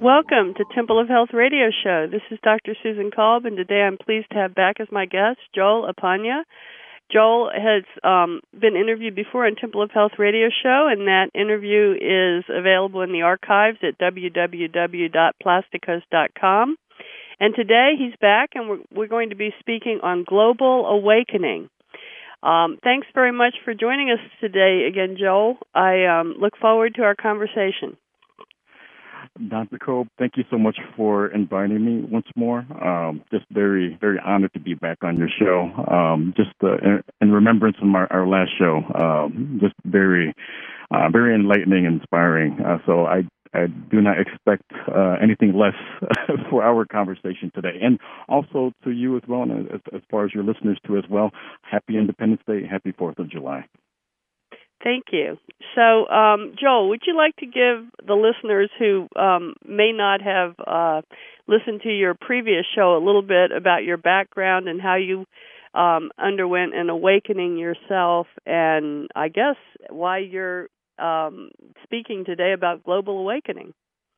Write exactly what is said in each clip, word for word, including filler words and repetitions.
Welcome to Temple of Health Radio Show. This is Doctor Susan Kolb, and today I'm pleased to have back as my guest Joel Apanya. Joel has um, been interviewed before on Temple of Health Radio Show, and that interview is available in the archives at w w w dot plasticos dot com. And today he's back, and we're, we're going to be speaking on global awakening. Um, thanks very much for joining us today again, Joel. I um, look forward to our conversation. Doctor Kolb, thank you so much for inviting me once more. Um, just very, very honored to be back on your show. Um, just uh, in, in remembrance of our, our last show, um, just very, uh, very enlightening and inspiring. Uh, so I, I do not expect uh, anything less for our conversation today. And also to you as well, and as, as far as your listeners too as well, happy Independence Day, happy fourth of July. Thank you. So, um, Joel, would you like to give the listeners who um, may not have uh, listened to your previous show a little bit about your background and how you um, underwent an awakening yourself, and I guess why you're um, speaking today about global awakening?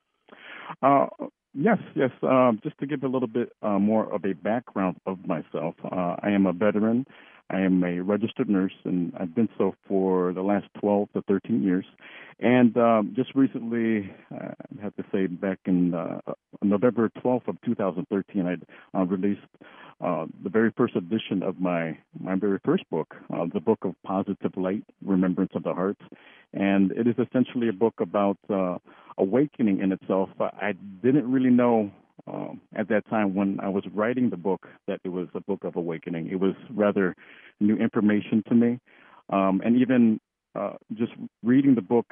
Uh, yes, yes. Um, just to give a little bit uh, more of a background of myself, uh, I am a veteran. I am a registered nurse, and I've been so for the last twelve to thirteen years. And um, just recently, uh, I have to say, back in uh, November twelfth of two thousand thirteen, I uh, released uh, the very first edition of my, my very first book, uh, the Book of Positive Light, Remembrance of the Heart. And it is essentially a book about uh, awakening in itself. I didn't really know Um, at that time when I was writing the book that it was a book of awakening. It was rather new information to me. Um, and even uh, just reading the book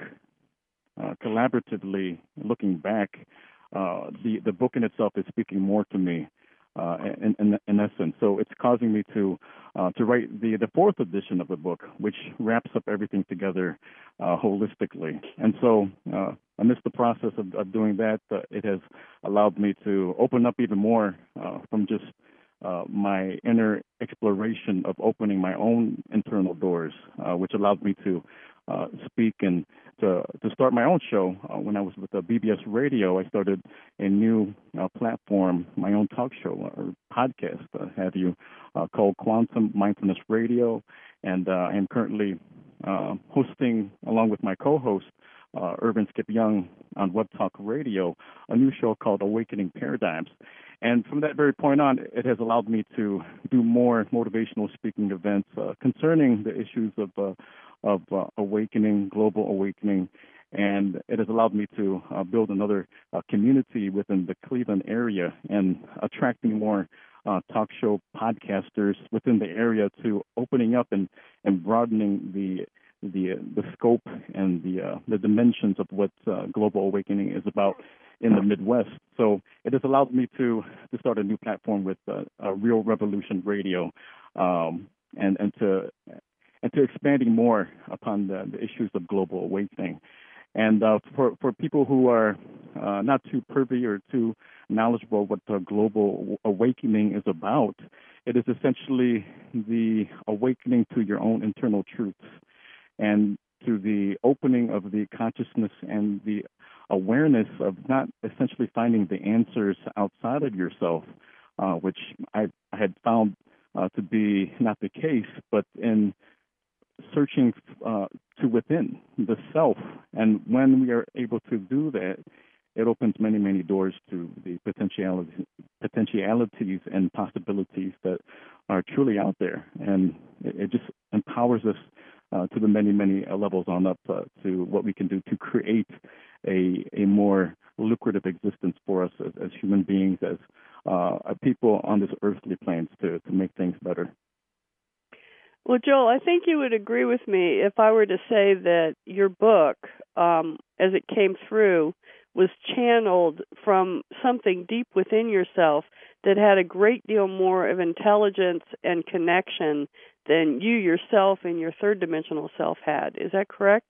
uh, collaboratively, looking back, uh, the, the book in itself is speaking more to me uh, in, in, in essence. So it's causing me to uh, to write the, the fourth edition of the book, which wraps up everything together uh, holistically. And so uh, amidst the process of, of doing that, uh, it has allowed me to open up even more uh, from just uh, my inner exploration of opening my own internal doors, uh, which allowed me to uh, speak and to to start my own show. Uh, when I was with the B B S Radio, I started a new uh, platform, my own talk show or podcast, uh, have you, uh, called Quantum Mindfulness Radio, and uh, I am currently uh, hosting, along with my co-host, Uh, Irvin Skip Young on Web Talk Radio, a new show called Awakening Paradigms. And from that very point on, it has allowed me to do more motivational speaking events uh, concerning the issues of uh, of uh, awakening, global awakening, and it has allowed me to uh, build another uh, community within the Cleveland area and attracting more uh, talk show podcasters within the area to opening up and, and broadening the the the scope and the uh, the dimensions of what uh, global awakening is about in the Midwest. So it has allowed me to to start a new platform with uh, uh, Real Revolution Radio, um, and and to and to expanding more upon the, the issues of global awakening. And uh, for for people who are uh, not too privy or too knowledgeable what uh, global awakening is about, it is essentially the awakening to your own internal truths, and to the opening of the consciousness and the awareness of not essentially finding the answers outside of yourself, uh, which I, I had found uh, to be not the case, but in searching uh, to within the self. And when we are able to do that, it opens many, many doors to the potentialities, potentialities and possibilities that are truly out there. And it, it just empowers us Uh, to the many, many uh, levels on up uh, to what we can do to create a a more lucrative existence for us as, as human beings, as uh, people on this earthly plane to, to make things better. Well, Joel, I think you would agree with me if I were to say that your book, um, as it came through, was channeled from something deep within yourself that had a great deal more of intelligence and connection than you yourself and your third dimensional self had. Is that correct?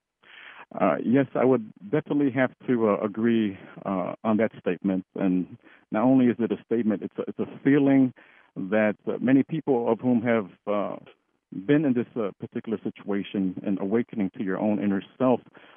Uh, yes, I would definitely have to uh, agree uh, on that statement. And not only is it a statement, it's a, it's a feeling that uh, many people of whom have uh, been in this uh, particular situation and awakening to your own inner self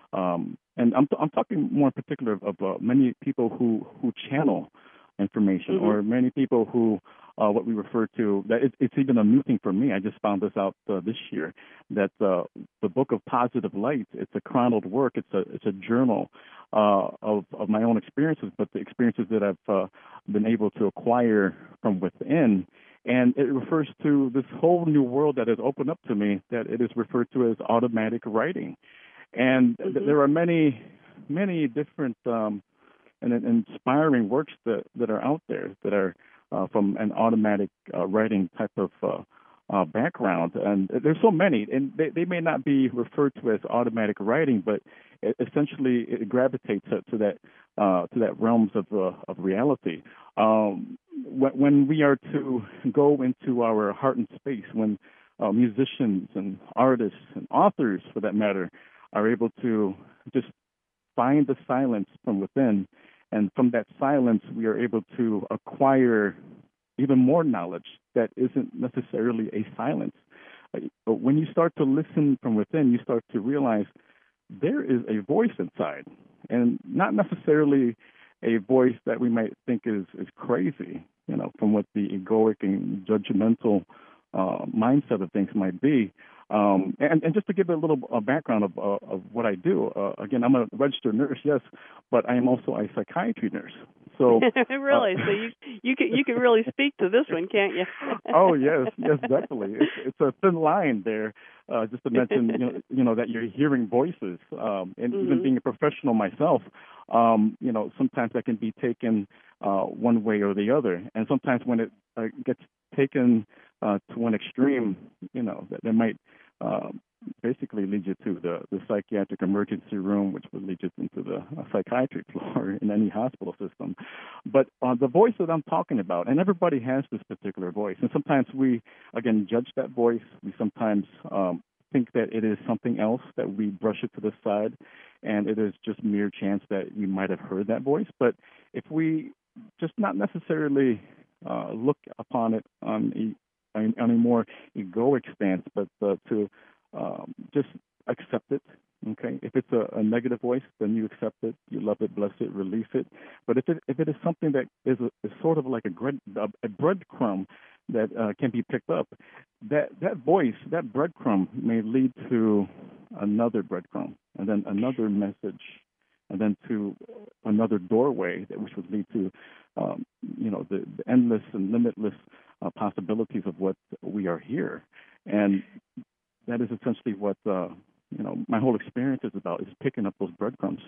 Um, and I'm, I'm talking more in particular of, of uh, many people who, who channel information, Mm-hmm. or many people who, uh, what we refer to, that it, it's even a new thing for me. I just found this out uh, this year, that uh, the Book of Positive Light, it's a chronicled work, it's a, it's a journal uh, of, of my own experiences, but the experiences that I've uh, been able to acquire from within. And it refers to this whole new world that has opened up to me, that it is referred to as automatic writing. And Mm-hmm. th- there are many, many different um, and, and inspiring works that, that are out there that are uh, from an automatic uh, writing type of uh, uh, background. And there's so many, and they, they may not be referred to as automatic writing, but it, essentially it gravitates to, to that uh, to that realms of uh, of reality. Um, when, when we are to go into our heart and space, when uh, musicians and artists and authors, for that matter, are able to just find the silence from within, and from that silence we are able to acquire even more knowledge that isn't necessarily a silence. But when you start to listen from within, you start to realize there is a voice inside, and not necessarily a voice that we might think is, is crazy, you know, from what the egoic and judgmental uh, mindset of things might be. Um, and, and just to give a little uh, background of, uh, of what I do, uh, again, I'm a registered nurse, yes, but I am also a psychiatry nurse. So really, uh, so you you can you can really speak to this one, can't you? Oh yes, yes, definitely. It's, it's a thin line there. Uh, just to mention, you know, you know that you're hearing voices, um, and mm-hmm. even being a professional myself, um, you know, sometimes that can be taken uh, one way or the other, and sometimes when it uh, gets taken uh, to one extreme, you know, that, that might uh, basically lead you to the, the psychiatric emergency room, which would lead you into the uh, psychiatry floor in any hospital system. But uh, the voice that I'm talking about, and everybody has this particular voice, and sometimes we, again, judge that voice. We sometimes um, think that it is something else, that we brush it to the side, and it is just mere chance that we might have heard that voice. But if we just not necessarily uh, look upon it on a on a more egoic stance, but uh, to um, just accept it. Okay, if it's a, a negative voice, then you accept it, you love it, bless it, release it. But if it if it is something that is, a, is sort of like a, bread, a, a breadcrumb that uh, can be picked up, that that voice, that breadcrumb may lead to another breadcrumb, and then another message, and then to another doorway, that which would lead to, um, you know, the, the endless and limitless uh, possibilities of what we are here. And that is essentially what, uh, you know, my whole experience is about, is picking up those breadcrumbs.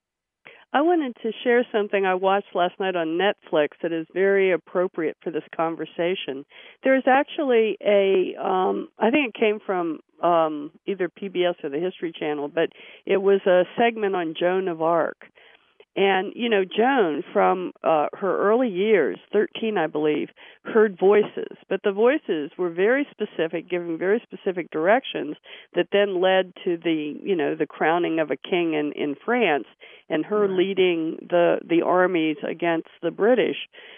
I wanted to share something I watched last night on Netflix that is very appropriate for this conversation. There is actually a, um, I think it came from um, either P B S or the History Channel, but it was a segment on Joan of Arc. And, you know, Joan, from uh, her early years, thirteen, I believe, heard voices. But the voices were very specific, giving very specific directions that then led to the, you know, the crowning of a king in, in France and her Right. leading the, the armies against the British.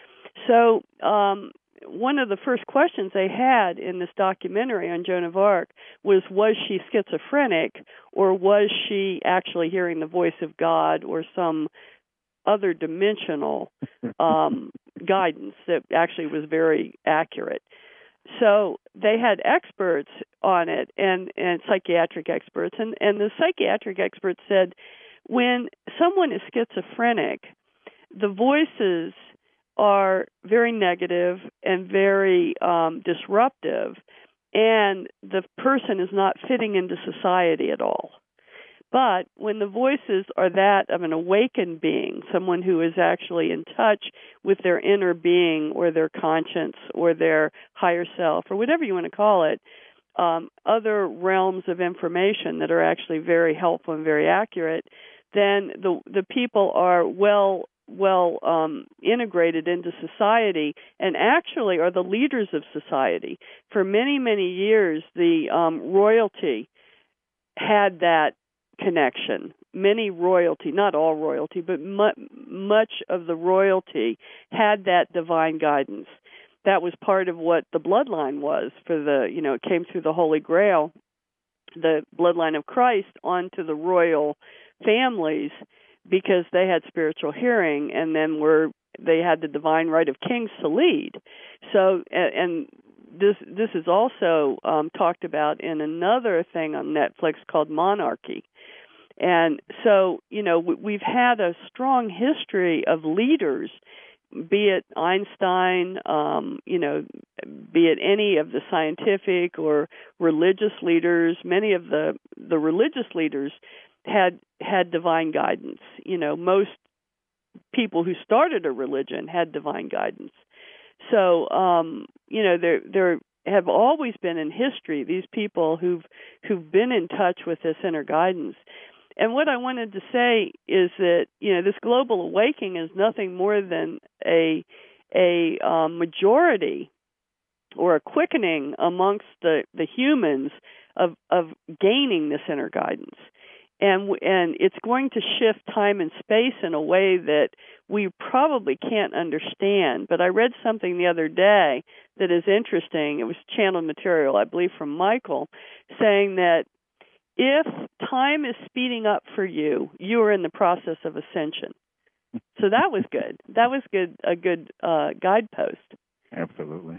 So um, one of the first questions they had in this documentary on Joan of Arc was, was she schizophrenic, or was she actually hearing the voice of God or some other dimensional um, guidance that actually was very accurate? So they had experts on it, and, and psychiatric experts, and, and the psychiatric experts said when someone is schizophrenic, the voices are very negative and very um, disruptive, and the person is not fitting into society at all. But when the voices are that of an awakened being, someone who is actually in touch with their inner being or their conscience or their higher self or whatever you want to call it, um, other realms of information that are actually very helpful and very accurate, then the the people are well well um, integrated into society and actually are the leaders of society. For many, many years, the um, royalty had that connection. Many royalty, not all royalty, but mu- much of the royalty had that divine guidance. That was part of what the bloodline was for the, you know, it came through the Holy Grail, the bloodline of Christ, onto the royal families because they had spiritual hearing, and then were they had the divine right of kings to lead. So, and this this is also um, talked about in another thing on Netflix called Monarchy. And so, you know, we've had a strong history of leaders, be it Einstein, um, you know, be it any of the scientific or religious leaders. Many of the, the religious leaders had had divine guidance. You know, most people who started a religion had divine guidance. So, um, you know, there there have always been in history these people who've who've been in touch with this inner guidance. And what I wanted to say is that, you know, this global awakening is nothing more than a a um, majority or a quickening amongst the, the humans of of gaining this inner guidance. And and it's going to shift time and space in a way that we probably can't understand. But I read something the other day that is interesting. It was channeled material, I believe, from Michael, saying that if time is speeding up for you, you are in the process of ascension. So that was good. That was good. A good uh, guidepost. Absolutely.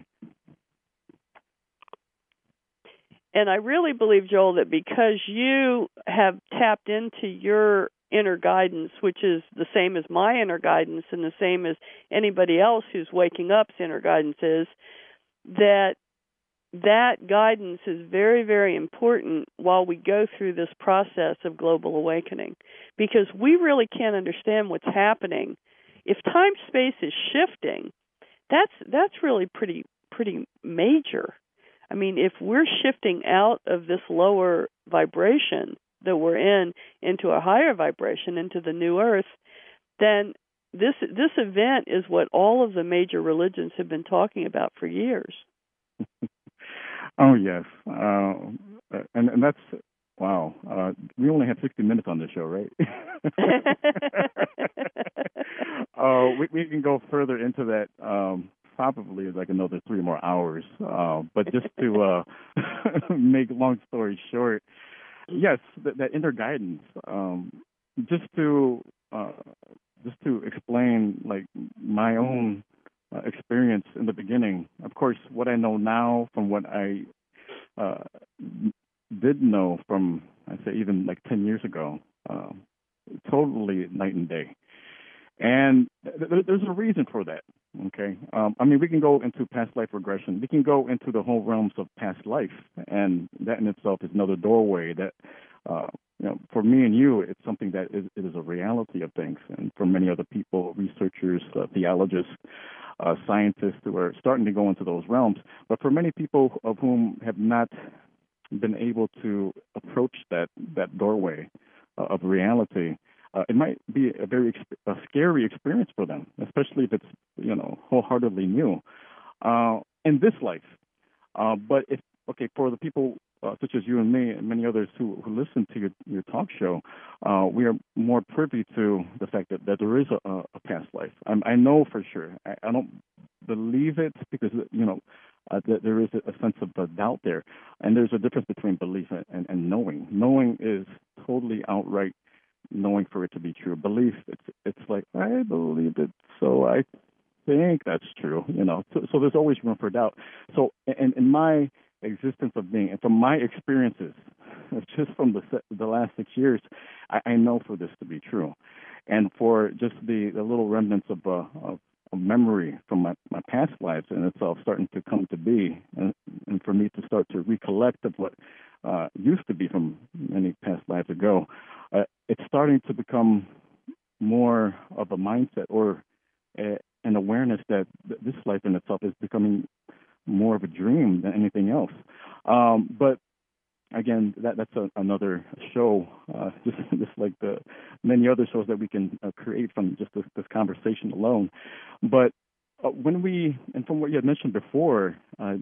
And I really believe, Joel, that because you have tapped into your inner guidance, which is the same as my inner guidance and the same as anybody else who's waking up's inner guidance is, that that guidance is very, very important while we go through this process of global awakening, because we really can't understand what's happening. If time-space is shifting, that's that's really pretty pretty major. I mean, if we're shifting out of this lower vibration that we're in into a higher vibration, into the new earth, then this this event is what all of the major religions have been talking about for years. Oh, yes. Uh, and, and that's, wow. Uh, we only have sixty minutes on this show, right? uh, we, we can go further into that, um, probably like another three more hours. Uh, but just to uh, make long story short, yes, that, that inner guidance, um, just to uh, just to explain like my own Uh, experience in the beginning. Of course, what I know now from what I uh, did know from, I'd say, even like ten years ago, uh, totally night and day. And th- there's a reason for that, okay? Um, I mean, we can go into past life regression. We can go into the whole realms of past life, and that in itself is another doorway that, uh, you know, for me and you, it's something that is, it is a reality of things. And for many other people, researchers, uh, theologists, Uh, scientists who are starting to go into those realms. But for many people of whom have not been able to approach that, that doorway uh, of reality, uh, it might be a very exp- a scary experience for them, especially if it's, you know, wholeheartedly new uh, in this life. Uh, but if, okay, for the people uh, such as you and me and many others who, who listen to your, your talk show, uh, we are more privy to the fact that, that there is a, a past life. I'm, I know for sure. I, I don't believe it because, you know, uh, that there is a, a sense of uh, doubt there. And there's a difference between belief and, and, and knowing. Knowing is totally outright knowing for it to be true. Belief, it's it's like, I believe it, so I think that's true, you know. So, so there's always room for doubt. So in, in my existence of being, and from my experiences, just from the the last six years, I, I know for this to be true. And for just the, the little remnants of, uh, of, of memory from my, my past lives in itself starting to come to be, and, and for me to start to recollect of what uh, used to be from many past lives ago, uh, it's starting to become more of a mindset or a, an awareness that this life in itself is becoming more of a dream than anything else. Um, but again, that, that's a, another show, uh, just, just like the many other shows that we can uh, create from just this, this conversation alone. But uh, when we, and from what you had mentioned before, uh,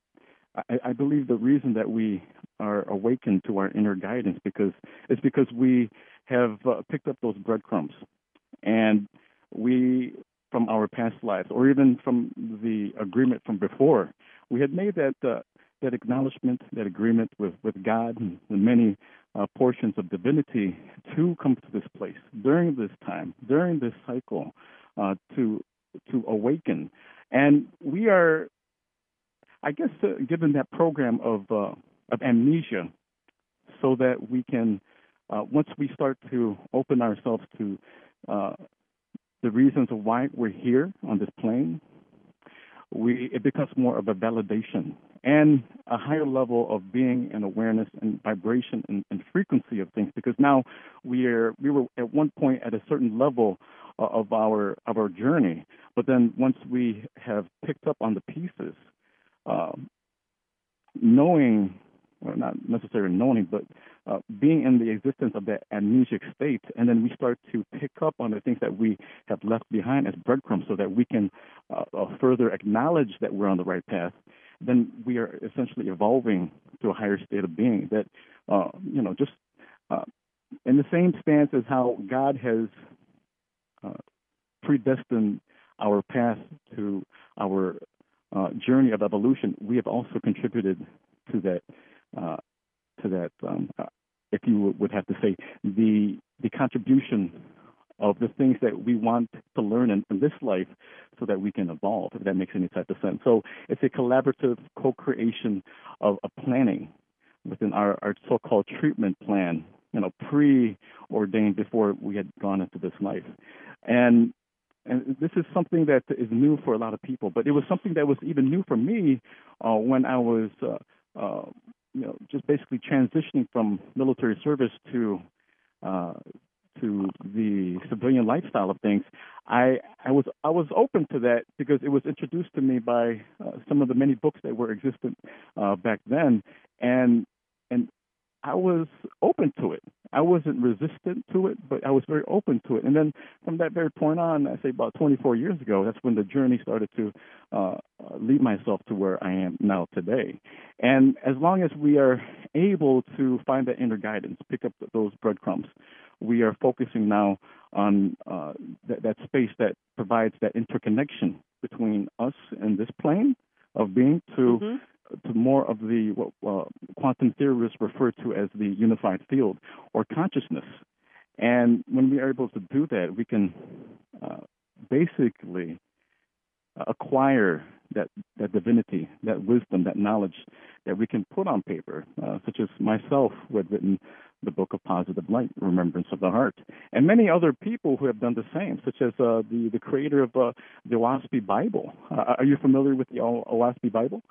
I, I believe the reason that we are awakened to our inner guidance because it's because we have uh, picked up those breadcrumbs, and we, from our past lives, or even from the agreement from before, we had made that uh, that acknowledgement, that agreement with, with God and many uh, portions of divinity to come to this place during this time, during this cycle, uh, to to awaken. And we are, I guess, uh, given that program of uh, of amnesia, so that we can, uh, once we start to open ourselves to uh, the reasons of why we're here on this plane, we it becomes more of a validation and a higher level of being and awareness and vibration and, and frequency of things. Because now we are we were at one point at a certain level uh, of our of our journey, but then once we have picked up on the pieces, uh, knowing. Or not necessarily knowing, but uh, being in the existence of that amnesic state, and then we start to pick up on the things that we have left behind as breadcrumbs so that we can uh, uh, further acknowledge that we're on the right path, then we are essentially evolving to a higher state of being that, uh, you know, just uh, in the same stance as how God has uh, predestined our path to our uh, journey of evolution, we have also contributed to that Uh, to that, um, uh, if you would have to say, the the contribution of the things that we want to learn in, in this life so that we can evolve, if that makes any type of sense. So it's a collaborative co-creation of a planning within our, our so-called treatment plan, you know, preordained before we had gone into this life. And And this is something that is new for a lot of people, but it was something that was even new for me uh, when I was uh, uh, you know, just basically transitioning from military service to uh, to the civilian lifestyle of things. I I was I was open to that because it was introduced to me by uh, some of the many books that were existent uh, back then, and and I was open to it. I wasn't resistant to it, but I was very open to it. And then from that very point on, I say about twenty-four years ago, that's when the journey started to uh, lead myself to where I am now today. And as long as we are able to find that inner guidance, pick up those breadcrumbs, we are focusing now on uh, that, that space that provides that interconnection between us and this plane of being to mm-hmm. to more of the what uh, quantum theorists refer to as the unified field or consciousness. And when we are able to do that, we can uh, basically acquire that, that divinity, that wisdom, that knowledge that we can put on paper, uh, such as myself who had written the Book of Positive Light, Remembrance of the Heart, and many other people who have done the same, such as uh, the, the creator of uh, the Oahspe Bible. Uh, are you familiar with the o- Oahspe Bible?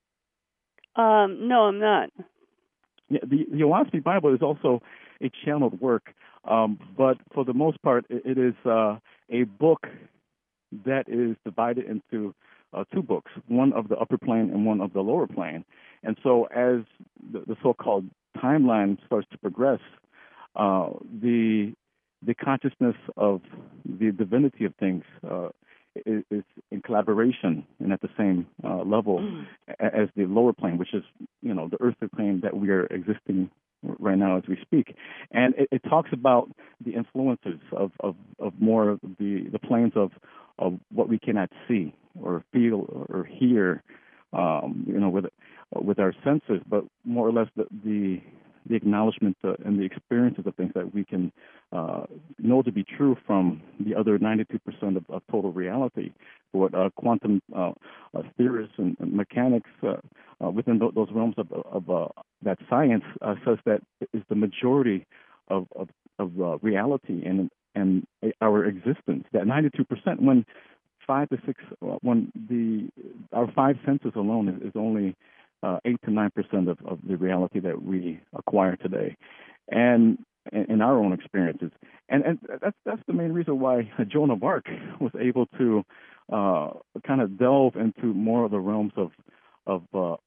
Um, no, I'm not. Yeah, the, the Oahspe Bible is also a channeled work, um, but for the most part, it, it is uh, a book that is divided into uh, two books, one of the upper plane and one of the lower plane. And so as the, the so-called timeline starts to progress, uh, the the consciousness of the divinity of things uh, is, is in collaboration and at the same uh, level mm. as the lower plane, which is, you know, the earthly plane that we are existing right now as we speak. And it, it talks about the influences of, of, of more of the, the planes of, of what we cannot see or feel or hear, um, you know, with with our senses, but more or less the the, the acknowledgement uh, and the experiences of things that we can uh, know to be true from the other ninety-two percent of, of total reality. What uh, quantum uh, uh, theorists and, and mechanics uh, uh, within th- those realms of, of uh, that science uh, says that is the majority of of, of uh, reality and and our existence. That ninety-two percent, when five to six, when the our five senses alone is, is only uh, eight to nine percent of, of the reality that we acquire today, and in our own experiences. And, and that's that's the main reason why Joan of Arc was able to uh, kind of delve into more of the realms of of uh,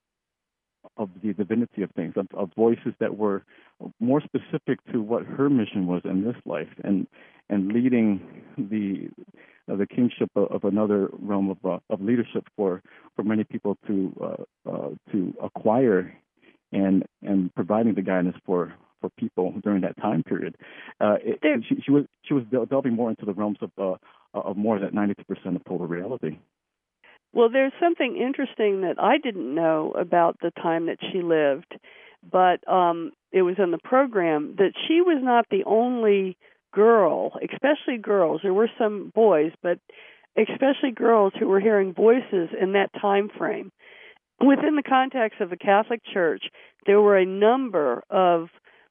of the divinity of things, of, of voices that were more specific to what her mission was in this life, and and leading the uh, the kingship of, of another realm of uh, of leadership for, for many people to uh, uh, to acquire, and and providing the guidance for, for people during that time period. Uh, it, she, she was she was delving more into the realms of uh, of more than ninety-two percent of total reality. Well, there's something interesting that I didn't know about the time that she lived. but um, it was in the program that she was not the only girl, especially girls. There were some boys, but especially girls who were hearing voices in that time frame. Within the context of the Catholic Church, there were a number of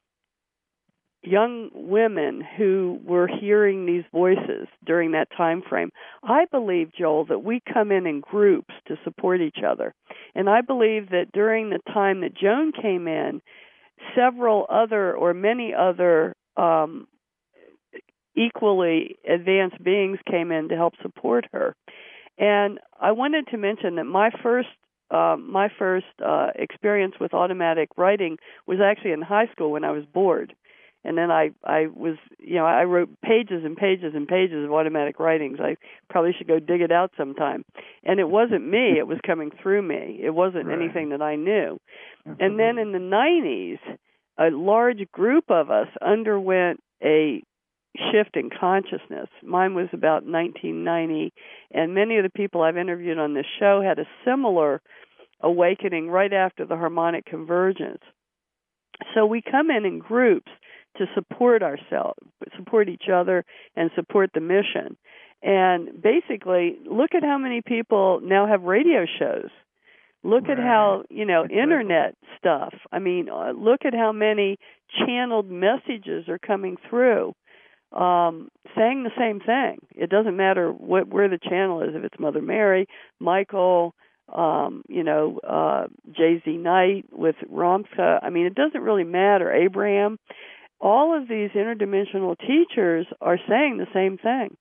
young women who were hearing these voices during that time frame. I believe, Joel, that we come in in groups to support each other. And I believe that during the time that Joan came in, several other or many other um, equally advanced beings came in to help support her. And I wanted to mention that my first Uh, my first uh, experience with automatic writing was actually in high school when I was bored. And then I, I was, you know, I wrote pages and pages and pages of automatic writings. I probably should go dig it out sometime. And it wasn't me. It was coming through me. It wasn't right. anything that I knew. Absolutely. And then in the nineties, a large group of us underwent a shift in consciousness. Mine was about nineteen ninety, and many of the people I've interviewed on this show had a similar awakening right after the harmonic convergence. So we come in in groups to support ourselves, support each other, and support the mission. And basically, look at how many people now have radio shows. Look right. at how, you know, exactly. internet stuff. I mean, uh, look at how many channeled messages are coming through. Um, saying the same thing. It doesn't matter what where the channel is, if it's Mother Mary, Michael, um, you know, uh, J Z Knight with Ramtha. I mean, it doesn't really matter. Abraham. All of these interdimensional teachers are saying the same thing.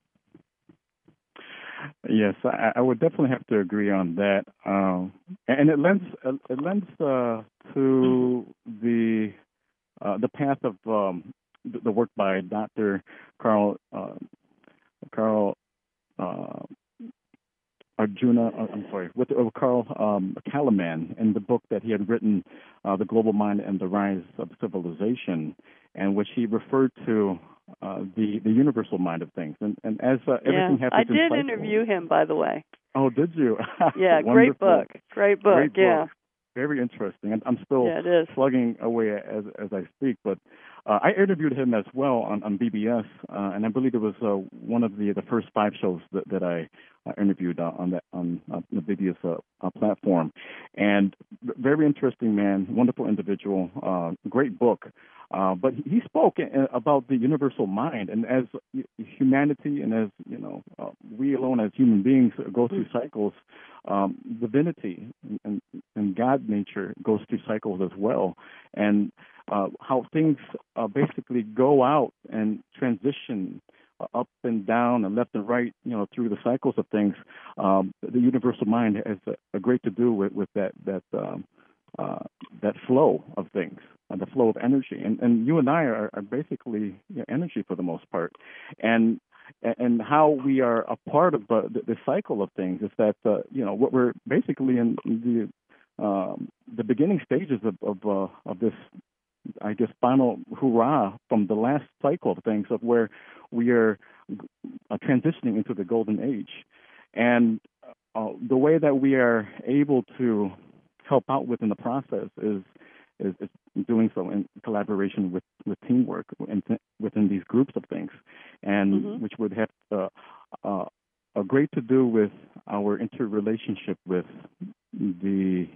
Yes, I, I would definitely have to agree on that, um, and it lends it lends uh, to the uh, the path of um, the work by Doctor Carl uh, Carl uh, Arjuna. Uh, I'm sorry, with uh, Carl um, Kalaman, in the book that he had written, uh, "The Global Mind and the Rise of Civilization," and which he referred to uh, the the universal mind of things. And, and as uh, everything yeah, happens, I did in cycle, interview him, by the way. Oh, did you? Yeah, great book. Great book. Great yeah. book. Very interesting. And I'm still yeah, it is. plugging away as as I speak. But uh, I interviewed him as well on, on B B S, uh, and I believe it was uh, one of the the first five shows that, that I uh, interviewed uh, on that on uh, the B B S uh, uh, platform. And very interesting man, wonderful individual, uh, great book. Uh, but he spoke about the universal mind, and as humanity, and as you know, uh, we alone as human beings go through cycles. Um, divinity and, and God nature goes through cycles as well, and uh, how things uh, basically go out and transition uh, up and down and left and right, you know, through the cycles of things. Um, the universal mind has a, a great to do with, with that that um, uh, that flow of things. Uh, the flow of energy, and and you and I are, are basically you know, energy for the most part, and and how we are a part of the, the, the cycle of things is that uh, you know what we're basically in the um, the beginning stages of of, uh, of this, I guess, final hurrah from the last cycle of things, of where we are uh, transitioning into the golden age, and uh, the way that we are able to help out within the process is. Is, is doing so in collaboration with, with teamwork in, within these groups of things, and mm-hmm. which would have uh, uh, a great to do with our interrelationship with the,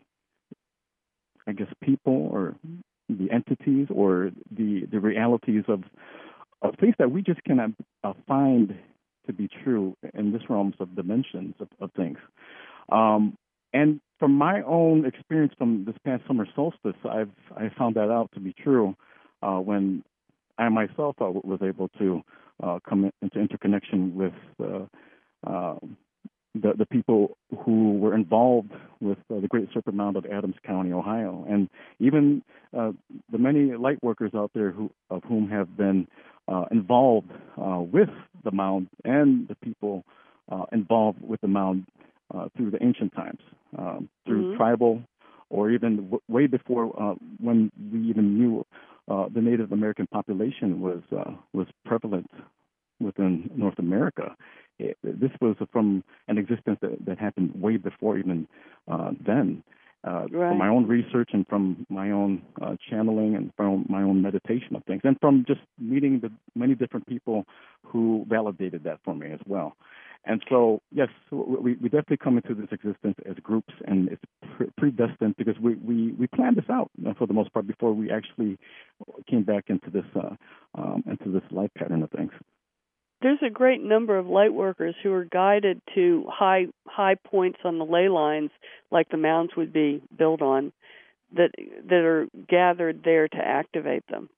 I guess, people or the entities or the the realities of of things that we just cannot uh, find to be true in this realms of dimensions of, of things. Um, and from my own experience from this past summer solstice, I've I found that out to be true uh, when I myself uh, was able to uh, come into interconnection with uh, uh, the the people who were involved with uh, the Great Serpent Mound of Adams County, Ohio, and even uh, the many light workers out there who of whom have been uh, involved uh, with the mound and the people uh, involved with the mound uh, through the ancient times. Um, through mm-hmm. tribal, or even w- way before uh, when we even knew uh, the Native American population was uh, was prevalent within North America. It, this was from an existence that, that happened way before even uh, then. uh, Right. from my own research and from my own uh, channeling and from my own meditation of things, and from just meeting the many different people who validated that for me as well. And so, yes, we, we definitely come into this existence as groups, and it's pre- predestined because we, we, we planned this out for the most part before we actually came back into this uh, um, into this life pattern of things. There's a great number of light workers who are guided to high high points on the ley lines, like the mounds would be built on, that that are gathered there to activate them.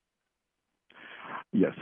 Yes,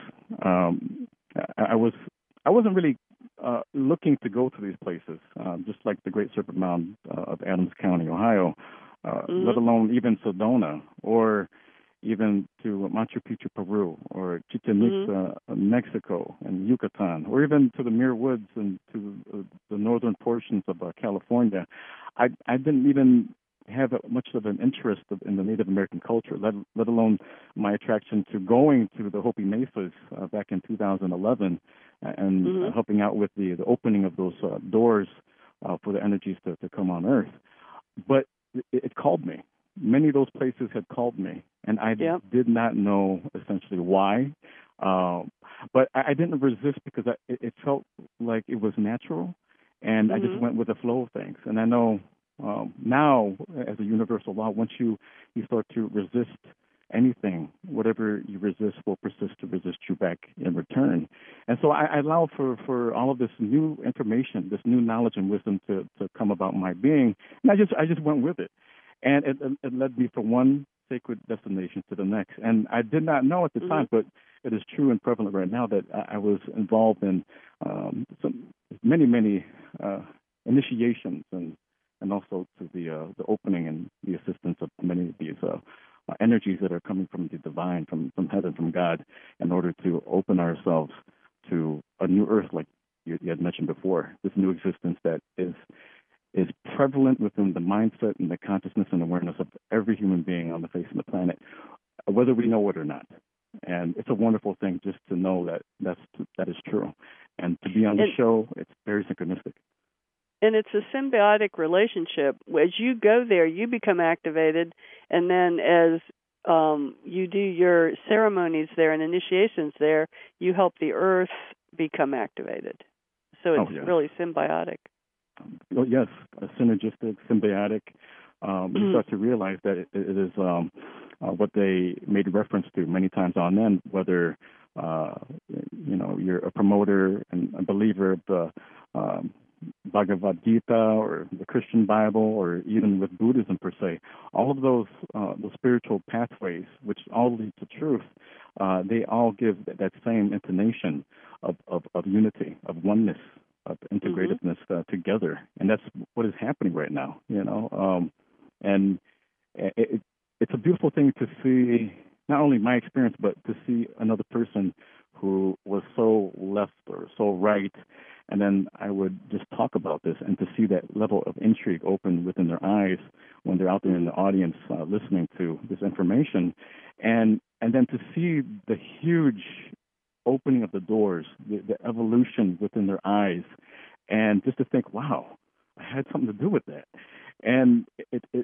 um, I, I was I wasn't really uh, looking to go to these places, uh, just like the Great Serpent Mound uh, of Adams County, Ohio, uh, mm-hmm. let alone even Sedona or even to Machu Picchu, Peru, or Chichen Itza, mm-hmm. Mexico, and Yucatan, or even to the Muir Woods and to uh, the northern portions of uh, California. I, I didn't even have much of an interest in the Native American culture, let, let alone my attraction to going to the Hopi Mesas uh, back in two thousand eleven and mm-hmm. uh, helping out with the, the opening of those uh, doors uh, for the energies to, to come on Earth. But it, it called me. Many of those places had called me, and I yep. did not know essentially why. Um, but I, I didn't resist because I, it, it felt like it was natural, and mm-hmm. I just went with the flow of things. And I know um, now, as a universal law, once you, you start to resist anything, whatever you resist will persist to resist you back in return. And so I, I allow for, for all of this new information, this new knowledge and wisdom to, to come about my being, and I just I just went with it. And it, it led me from one sacred destination to the next. And I did not know at the mm-hmm. time, but it is true and prevalent right now that I, I was involved in um, some many, many uh, initiations and, and also to the uh, the opening and the assistance of many of these uh, uh, energies that are coming from the divine, from, from heaven, from God, in order to open ourselves to a new earth, like you, you had mentioned before, this new existence that is is prevalent within the mindset and the consciousness and awareness of every human being on the face of the planet, whether we know it or not. And it's a wonderful thing just to know that that's, that is true. And to be on the and, show, it's very synchronistic. And it's a symbiotic relationship. As you go there, you become activated, and then as um, you do your ceremonies there and initiations there, you help the earth become activated. So it's oh, yes. really symbiotic. Well, yes, synergistic, symbiotic. Um, you start to realize that it, it is um, uh, what they made reference to many times on end, whether uh, you know you're a promoter and a believer of the um, Bhagavad Gita or the Christian Bible, or even with Buddhism per se. All of those uh, the spiritual pathways, which all lead to truth, uh, they all give that, that same intonation of, of, of unity, of oneness, of integrativeness uh, together, and that's what is happening right now. You know, um, and it, it, it's a beautiful thing to see not only my experience, but to see another person who was so left or so right, and then I would just talk about this, and to see that level of intrigue open within their eyes when they're out there in the audience uh, listening to this information, and and then to see the huge opening of the doors, the, the evolution within their eyes, and just to think, wow, I had something to do with that. And it it,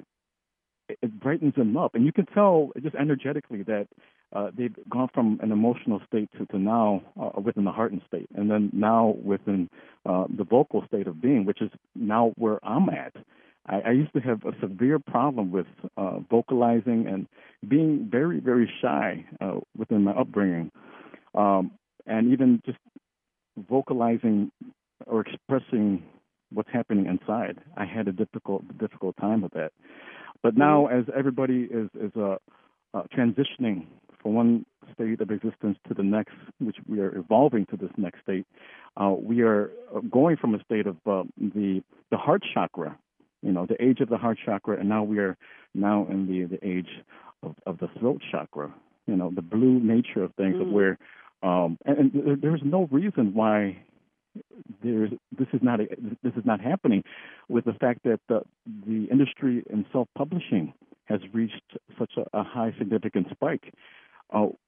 it brightens them up. And you can tell just energetically that uh, they've gone from an emotional state to, to now uh, within the heartened state, and then now within uh, the vocal state of being, which is now where I'm at. I, I used to have a severe problem with uh, vocalizing and being very, very shy uh, within my upbringing. Um, and even just vocalizing or expressing what's happening inside. I had a difficult, difficult time with that. But now, as everybody is is uh, uh, transitioning from one state of existence to the next, which we are evolving to this next state, uh, we are going from a state of uh, the the heart chakra, you know, the age of the heart chakra, and now we are now in the the age of, of the throat chakra. You know, the blue nature of things, mm. of where, um, and, and there's no reason why there's this is not a, this is not happening, with the fact that the the industry in self-publishing has reached such a, a high significant spike. Uh,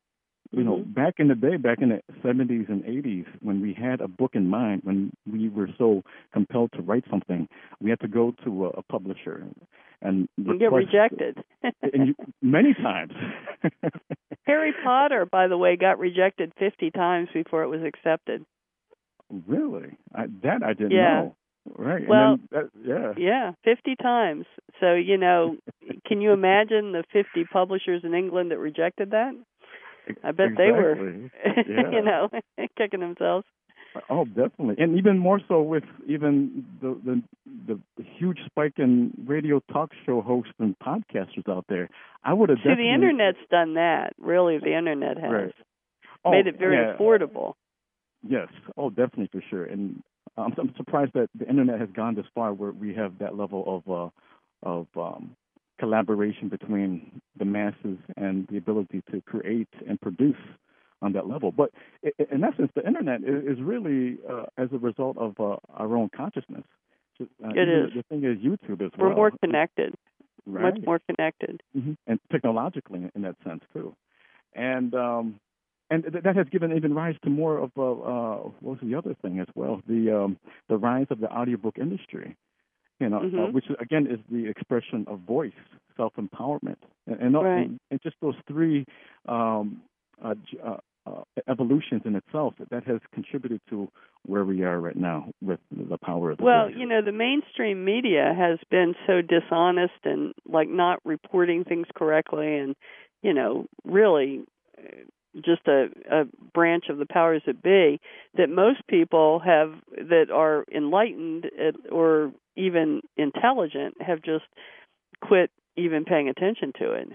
You know, Mm-hmm. back in the day, back in the seventies and eighties, when we had a book in mind, when we were so compelled to write something, we had to go to a, a publisher and You get request, rejected. and you, many times. Harry Potter, by the way, got rejected fifty times before it was accepted. Really? I, that I didn't Yeah. know. Right. Well, and then that, yeah. Yeah, fifty times. So, you know, can you imagine the fifty publishers in England that rejected that? I bet exactly. they were, yeah. you know, kicking themselves. Oh, definitely, and even more so with even the, the the huge spike in radio talk show hosts and podcasters out there. I would have See, definitely. the internet's done that. Really, the internet has right. oh, made it very yeah. affordable. Yes. Oh, definitely for sure. And I'm, I'm surprised that the internet has gone this far where we have that level of uh, of um, collaboration between the masses and the ability to create and produce on that level. But in essence, the internet is really uh, as a result of uh, our own consciousness. Uh, it is. The thing is YouTube as We're well. more connected, right. much more connected. Mm-hmm. And technologically in that sense, too. And um, and th- that has given even rise to more of, uh, uh, what was the other thing as well? The um, the rise of the audiobook industry. You know, Mm-hmm. uh, which again is the expression of voice, self-empowerment, and and, right. and, and just those three um, uh, uh, uh, evolutions in itself that has contributed to where we are right now with the power of the well, voice. you know, the mainstream media has been so dishonest and like not reporting things correctly, and you know, really just a, a branch of the powers that be that most people have that are enlightened or even intelligent have just quit even paying attention to it.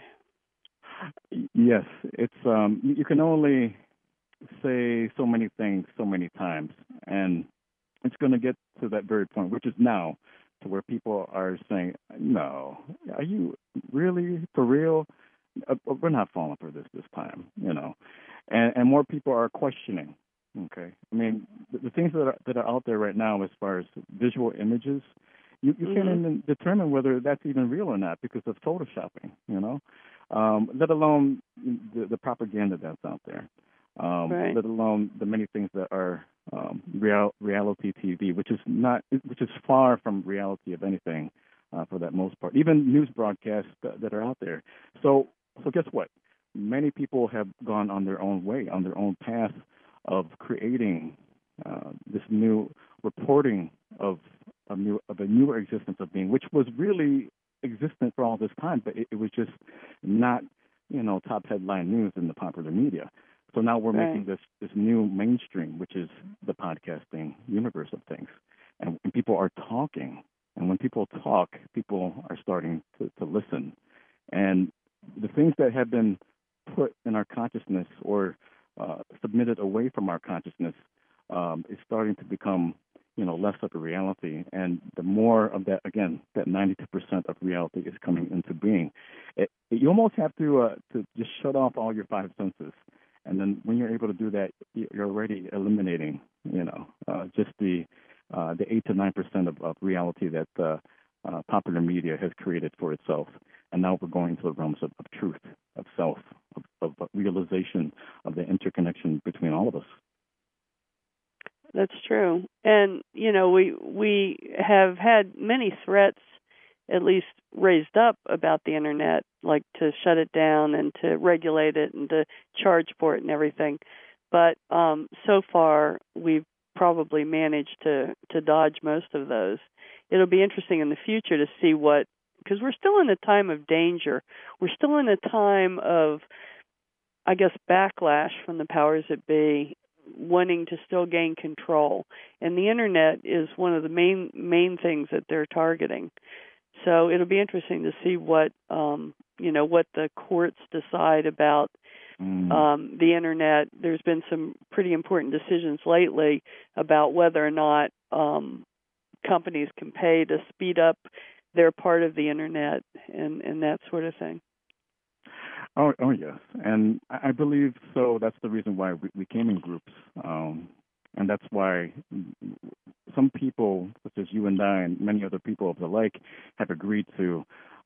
Yes, it's um, you can only say so many things so many times, and it's going to get to that very point, which is now, to where people are saying, "No, are you really for real? Uh, we're not falling for this this time," you know, and and more people are questioning. Okay, I mean the, the things that are, that are out there right now, as far as visual images, you you mm-hmm. can't even determine whether that's even real or not because of photoshopping, you know, um, let alone the, the propaganda that's out there, um, right. let alone the many things that are um, real, reality T V, which is not which is far from reality of anything uh, for that most part. Even news broadcasts that, that are out there. So so guess what? Many people have gone on their own way, on their own path of creating uh, this new reporting of a new of a newer existence of being, which was really existent for all this time, but it, it was just not, you know, top headline news in the popular media. So now we're right. making this this new mainstream, which is the podcasting universe of things, and, and people are talking. And when people talk, people are starting to, to listen, and the things that have been put in our consciousness or uh, submitted away from our consciousness um, is starting to become, you know, less of a reality. And the more of that, again, that ninety-two percent of reality is coming into being. It, it, you almost have to uh, to just shut off all your five senses. And then when you're able to do that, you're already eliminating, you know, uh, just the uh, the eight to nine percent of, of reality that uh, uh, popular media has created for itself. And now we're going into the realms of, of truth, of self, of, of realization of the interconnection between all of us. That's true. And, you know, we we have had many threats, at least raised up about the Internet, like to shut it down and to regulate it and to charge for it and everything. But um, so far, we've probably managed to, to dodge most of those. It'll be interesting in the future to see what, because we're still in a time of danger. We're still in a time of, I guess, backlash from the powers that be, wanting to still gain control. And the Internet is one of the main main things that they're targeting. So it'll be interesting to see what, um, you know, what the courts decide about mm. um, the Internet. There's been some pretty important decisions lately about whether or not um, companies can pay to speed up their part of the Internet and, and that sort of thing. Oh, oh yes, and I believe so. That's the reason why we, we came in groups, um, and that's why some people, such as you and I, and many other people of the like, have agreed to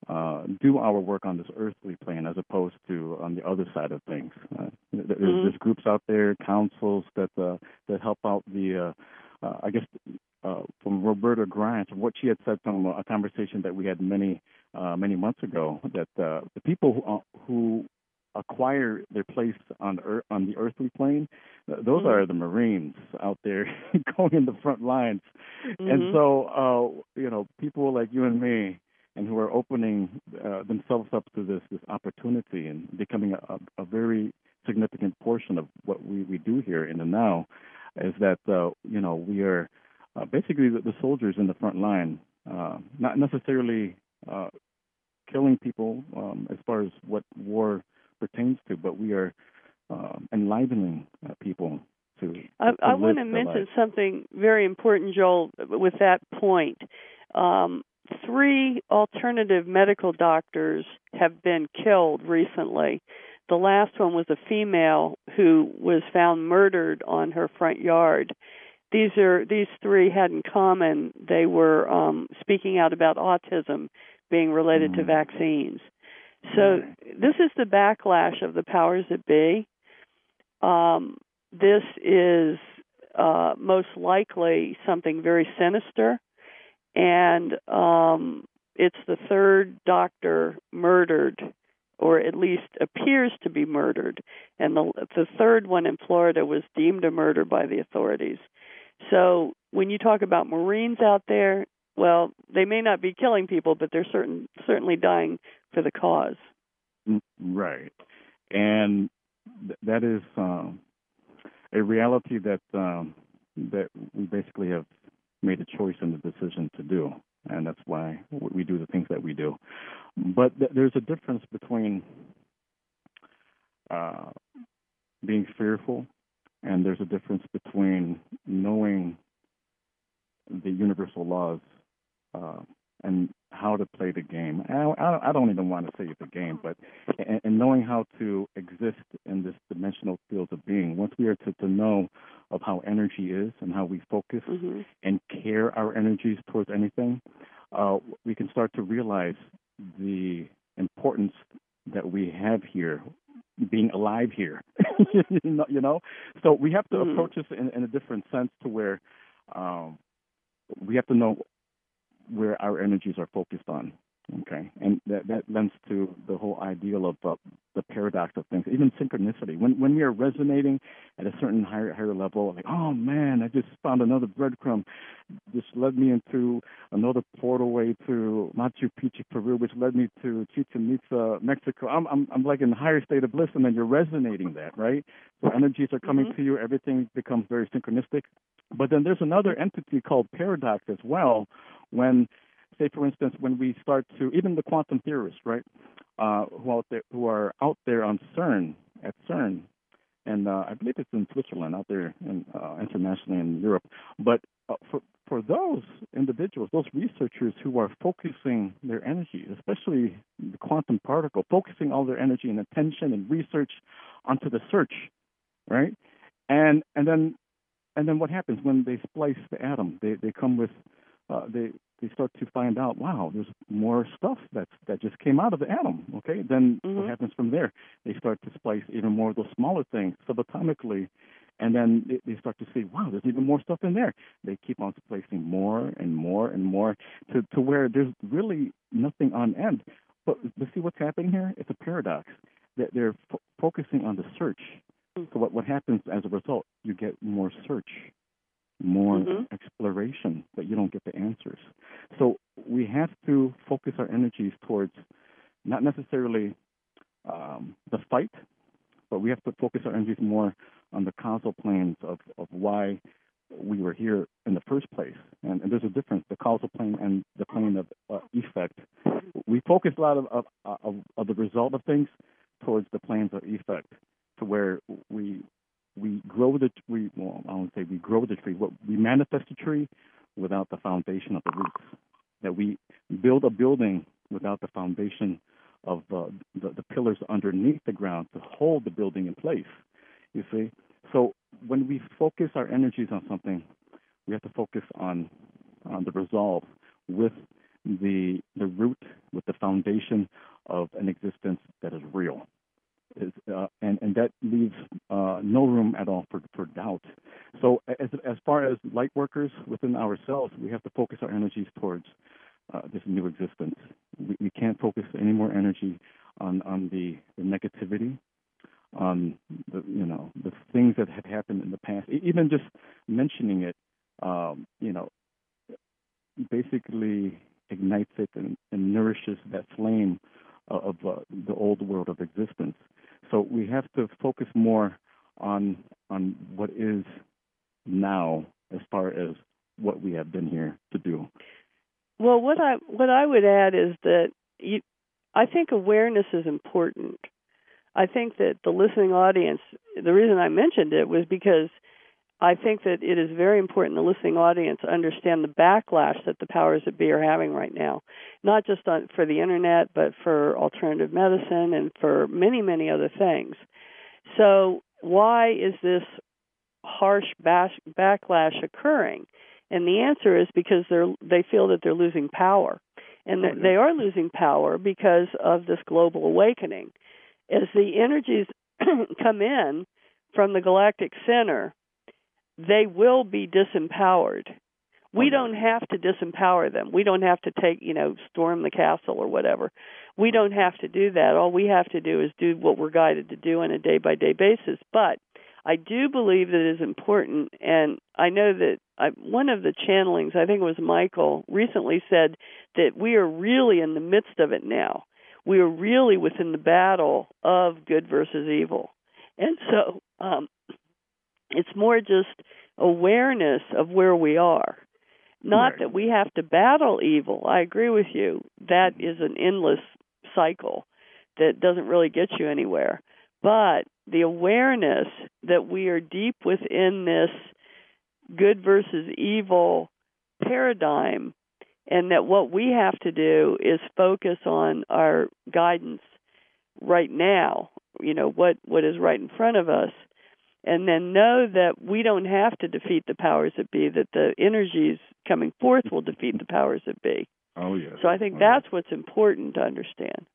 uh, do our work on this earthly plane as opposed to on the other side of things. Uh, there's, Mm-hmm. there's groups out there, councils that uh, that help out the, uh, uh, I guess, uh, from Roberta Grimes, what she had said from a conversation that we had many uh, many months ago, that uh, the people who, uh, who acquire their place on the, earth, on the earthly plane, th- those Mm-hmm. are the Marines out there going in the front lines. Mm-hmm. And so, uh, you know, people like you and me, and who are opening uh, themselves up to this this opportunity and becoming a, a very significant portion of what we, we do here in the now, is that uh, you know we are uh, basically the, the soldiers in the front line, uh, not necessarily uh, killing people um, as far as what war pertains to, but we are uh, enlivening uh, people to, to, I, to I live want to their mention lives. something very important, Joel, with that point. Um, three alternative medical doctors have been killed recently. The last one was a female who was found murdered on her front yard. These are these three had in common they were um, speaking out about autism being related Mm. to vaccines. So Right. this is the backlash of the powers that be. Um, this is uh, most likely something very sinister, and um, it's the third doctor murdered, or at least appears to be murdered, and the, the third one in Florida was deemed a murder by the authorities. So when you talk about Marines out there, well, they may not be killing people, but they're certain, certainly dying for the cause. Right. And th- that is um, a reality that um, that we basically have made a choice and a decision to do, and that's why we do the things that we do. But th- there's a difference between uh, being fearful, and there's a difference between knowing the universal laws uh, and how to play the game. I, I, I don't even want to say it's a game, but and, and knowing how to exist in this dimensional field of being. Once we are to, to know of how energy is and how we focus Mm-hmm. and care our energies towards anything, uh, we can start to realize the importance that we have here, being alive here. you, know, you know, so we have to Mm-hmm. approach this in, in a different sense to where um, we have to know where our energies are focused on. Okay, and that that lends to the whole ideal of uh, the paradox of things, even synchronicity. When when we are resonating at a certain higher higher level, like, oh man, I just found another breadcrumb. This led me into another portal way to Machu Picchu, Peru, which led me to Chichen Itza, Mexico. I'm I'm I'm like in a higher state of bliss, and then you're resonating that, right? So energies are coming Mm-hmm. to you. Everything becomes very synchronistic. But then there's another entity called paradox as well. When, say, for instance, when we start to, even the quantum theorists, right, uh, who out there, who are out there on CERN, at CERN, and uh, I believe it's in Switzerland, out there in, uh, internationally in Europe. But uh, for for those individuals, those researchers who are focusing their energy, especially the quantum particle, focusing all their energy and attention and research onto the search, right, and and then and then what happens when they splice the atom? They they come with uh, they they start to find out, wow, there's more stuff that that just came out of the atom. Okay, then Mm-hmm. what happens from there? They start to splice even more of those smaller things subatomically, and then they, they start to see, wow, there's even more stuff in there. They keep on splicing more and more and more to to where there's really nothing on end. But but see what's happening here? It's a paradox. That they're fo- focusing on the search. So what what happens as a result? You get more search, more Mm-hmm. exploration, but you don't get the answers. So we have to focus our energies towards not necessarily um, the fight, but we have to focus our energies more on the causal planes of, of why we were here in the first place. And, and there's a difference, the causal plane and the plane of uh, effect. We focus a lot of, of, of, of the result of things towards the planes of effect, to where we we grow the we well I won't say we grow the tree. What we manifest a tree without the foundation of the roots. That we build a building without the foundation of uh, the the pillars underneath the ground to hold the building in place. You see, so when we focus our energies on something, we have to focus on on the resolve with the the root, with the foundation of an existence that is real. Is, uh, and, and that leaves uh, no room at all for, for doubt. So as, as far as light workers within ourselves, we have to focus our energies towards uh, this new existence. We, we can't focus any more energy on, on the, the negativity, on the, you know, the things that have happened in the past. Even just mentioning it, um, you know, basically ignites it and, and nourishes that flame of uh, the old world of existence. So we have to focus more on on what is now as far as what we have been here to do. Well, what I what I would add is that you, I think awareness is important. I think that the listening audience, the reason I mentioned it was because I think that it is very important the listening audience understand the backlash that the powers that be are having right now, not just on, for the internet, but for alternative medicine and for many, many other things. So why is this harsh bash, backlash occurring? And the answer is because they're they feel that they're losing power. And oh, yeah. They are losing power because of this global awakening. As the energies come in from the galactic center, they will be disempowered. We don't have to disempower them. We don't have to take, you know, storm the castle or whatever. We don't have to do that. All we have to do is do what we're guided to do on a day-by-day basis. But I do believe that it is important, and I know that I, one of the channelings, I think it was Michael, recently said that we are really in the midst of it now. We are really within the battle of good versus evil. And so um, it's more just awareness of where we are. Not right. that we have to battle evil. I agree with you. That is an endless cycle that doesn't really get you anywhere. But the awareness that we are deep within this good versus evil paradigm, and that what we have to do is focus on our guidance right now, you know, what, what is right in front of us, and then know that we don't have to defeat the powers that be, that the energies coming forth will defeat the powers that be. Oh, yes. So I think oh, that's yes. what's important to understand.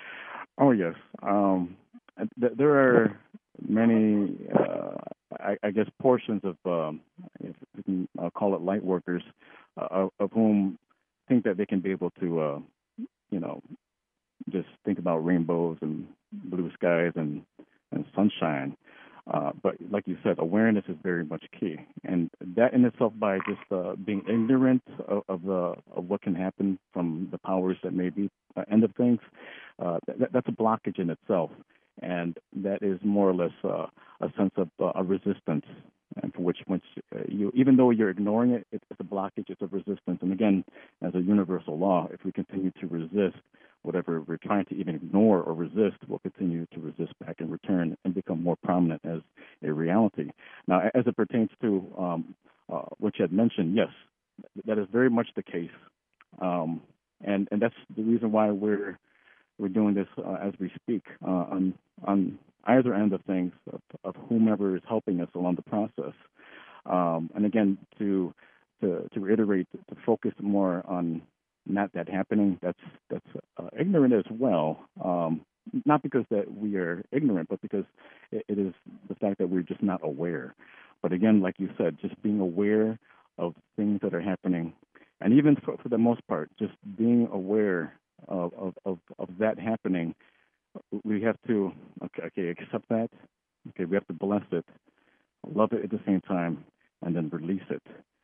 Oh, yes. Um, th- there are many, uh, I, I guess, portions of, um, if we can uh, call it light workers, uh, of, of whom think that they can be able to, uh, you know, just think about rainbows and blue skies and, and sunshine. Uh, but like you said, awareness is very much key, and that in itself, by just uh, being ignorant of, of the of what can happen from the powers that may be uh, end of things, uh, that, that's a blockage in itself, and that is more or less uh, a sense of uh, a resistance, and for which, once uh, you, even though you're ignoring it, it's a blockage, it's a resistance. And again, as a universal law, if we continue to resist whatever we're trying to even ignore or resist, will continue to resist back in return and become more prominent as a reality. Now, as it pertains to um, uh, what you had mentioned, yes, that is very much the case, um, and and that's the reason why we're we're doing this uh, as we speak uh, on on either end of things of, of whomever is helping us along the process. Um, and again, to to to reiterate, to focus more on not that happening. That's that's uh, ignorant as well. Um, not because that we are ignorant, but because it, it is the fact that we're just not aware. But again, like you said, just being aware of things that are happening, and even for, for the most part, just being aware of, of, of, of that happening, we have to okay, okay accept that. Okay, we have to bless it, love it at the same time, and then release it.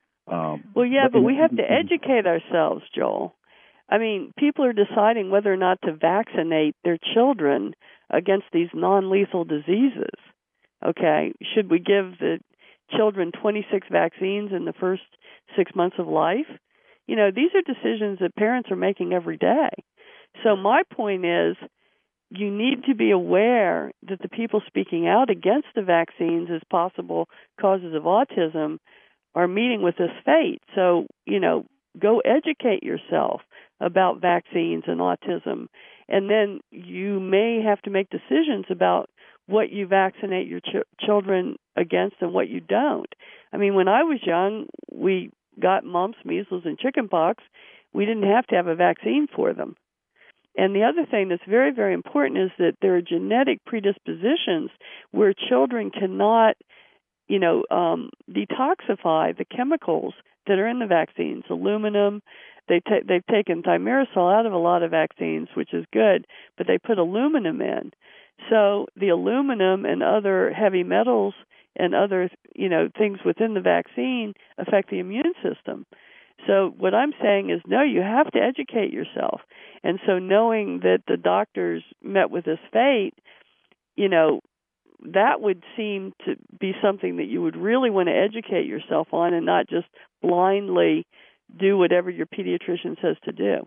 Um, well, yeah, but, but we have to educate ourselves, Joel. I mean, people are deciding whether or not to vaccinate their children against these non-lethal diseases. Okay, should we give the children twenty-six vaccines in the first six months of life? You know, these are decisions that parents are making every day. So my point is, you need to be aware that the people speaking out against the vaccines as possible causes of autism are meeting with this fate. So, you know, go educate yourself about vaccines and autism. And then you may have to make decisions about what you vaccinate your ch- children against and what you don't. I mean, when I was young, we got mumps, measles, and chickenpox. we didn't have to have a vaccine for them. And the other thing that's very, very important is that there are genetic predispositions where children cannot, you know, um, detoxify the chemicals that are in the vaccines. Aluminum, they ta- they've taken thimerosal out of a lot of vaccines, which is good, but they put aluminum in. So the aluminum and other heavy metals and other, you know, things within the vaccine affect the immune system. So what I'm saying is, no, you have to educate yourself. And so knowing that the doctors met with this fate, you know, that would seem to be something that you would really want to educate yourself on and not just blindly do whatever your pediatrician says to do.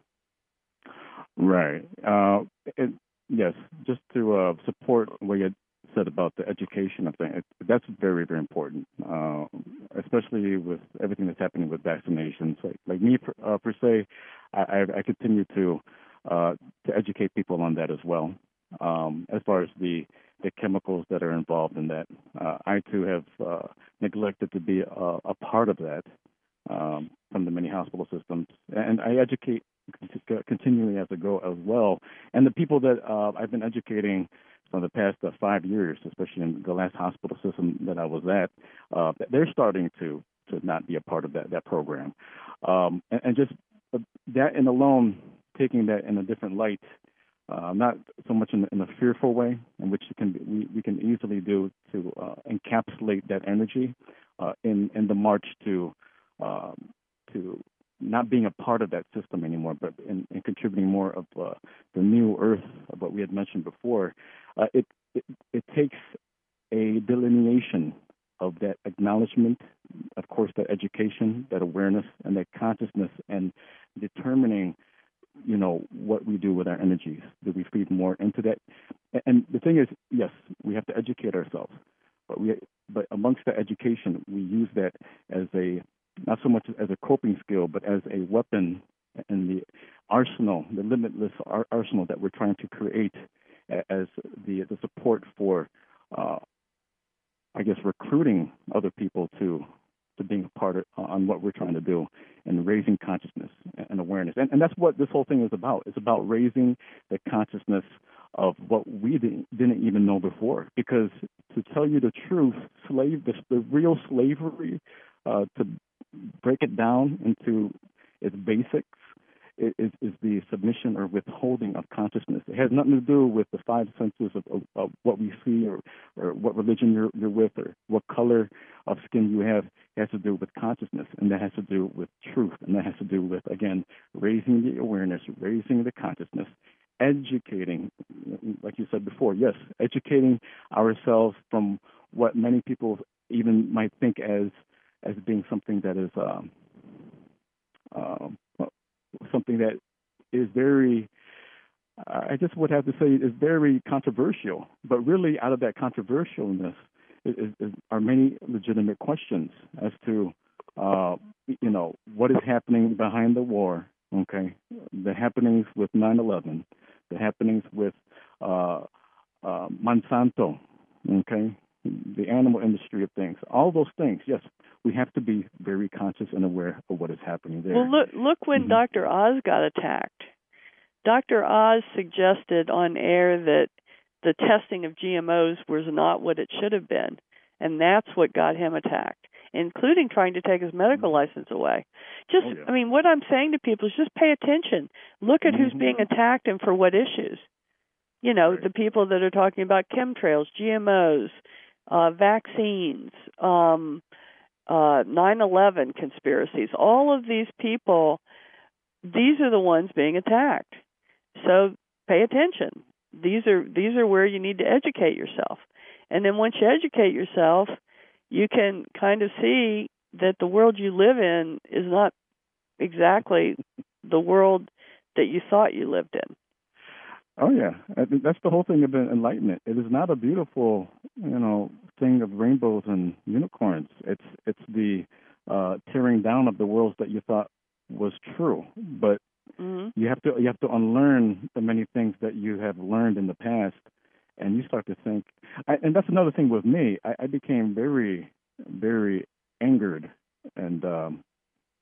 Right. Uh, it, yes, just to uh, support what you said about the education of things, that's very, very important, uh, especially with everything that's happening with vaccinations. Like, like me, per, uh, per se, I, I continue to uh, to educate people on that as well. Um, as far as the, the chemicals that are involved in that, uh, I too have uh, neglected to be a, a part of that um, from the many hospital systems, and I educate continually as I go as well. And the people that uh, I've been educating for the past uh, five years, especially in the last hospital system that I was at, uh, they're starting to, to not be a part of that, that program. Um, and, and just that in alone, taking that in a different light, uh, not so much in, in a fearful way, in which it can be, we, we can easily do to uh, encapsulate that energy uh, in, in the march to um, to not being a part of that system anymore, but in, in contributing more of uh, the new earth, of what we had mentioned before. Uh, it, it it takes a delineation of that acknowledgement, of course, that education, that awareness, and that consciousness, and determining, you know, what we do with our energies. Do we feed more into that? And the thing is, yes, we have to educate ourselves, but we but amongst the education, we use that as a not so much as a coping skill, but as a weapon in the arsenal, the limitless ar- arsenal that we're trying to create as the the support for, uh, I guess, recruiting other people to to being a part of on what we're trying to do and raising consciousness and awareness. And, and that's what this whole thing is about. It's about raising the consciousness of what we didn't, didn't even know before. Because to tell you the truth, slave the, the real slavery, uh, to break it down into its basics, is, is the submission or withholding of consciousness. It has nothing to do with the five senses of, of, of what we see, or, or what religion you're, you're with, or what color of skin you have. It has to do with consciousness, and that has to do with truth, and that has to do with, again, raising the awareness, raising the consciousness, educating, like you said before, yes, educating ourselves from what many people even might think as as being something that is um, um, something that is very, I just would have to say, is very controversial. But really, out of that controversialness is, is, are many legitimate questions as to, uh, you know, what is happening behind the war, okay, the happenings with nine eleven, the happenings with uh, uh, Monsanto, okay, the animal industry of things, all those things, yes, we have to be very conscious and aware of what is happening there. Well, look, look when mm-hmm. Doctor Oz got attacked. Doctor Oz suggested on air that the testing of G M Os was not what it should have been, and that's what got him attacked, including trying to take his medical license away. Just, oh, yeah. I mean, what I'm saying to people is just pay attention. Look at mm-hmm. who's being attacked and for what issues. You know, right. the people that are talking about chemtrails, G M Os, uh, vaccines, um, uh, nine eleven conspiracies, all of these people, these are the ones being attacked. So pay attention. These are these are where you need to educate yourself. And then once you educate yourself, you can kind of see that the world you live in is not exactly the world that you thought you lived in. Oh, yeah. That's the whole thing of enlightenment. It is not a beautiful, you know, thing of rainbows and unicorns. It's it's the uh, tearing down of the worlds that you thought was true. But mm-hmm. you have to you have to unlearn the many things that you have learned in the past, and you start to think. I, and that's another thing with me. I, I became very, very angered and um,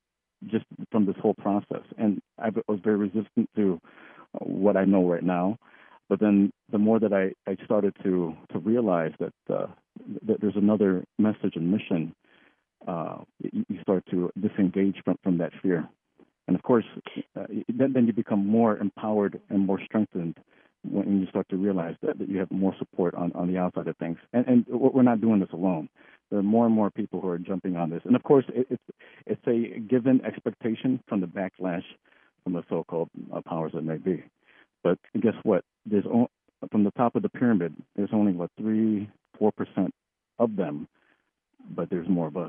just from this whole process. And I was very resistant to what I know right now. But then the more that I, I started to, to realize that, uh, that there's another message and mission, uh, you, you start to disengage from, from that fear. And of course, uh, then, then you become more empowered and more strengthened when you start to realize that, that you have more support on, on the outside of things. And, and we're not doing this alone. There are more and more people who are jumping on this. And of course, it, it's, it's a given expectation from the backlash from the so-called uh, powers that may be. But guess what? There's o- from the top of the pyramid, there's only, what, three, four percent of them, but there's more of us.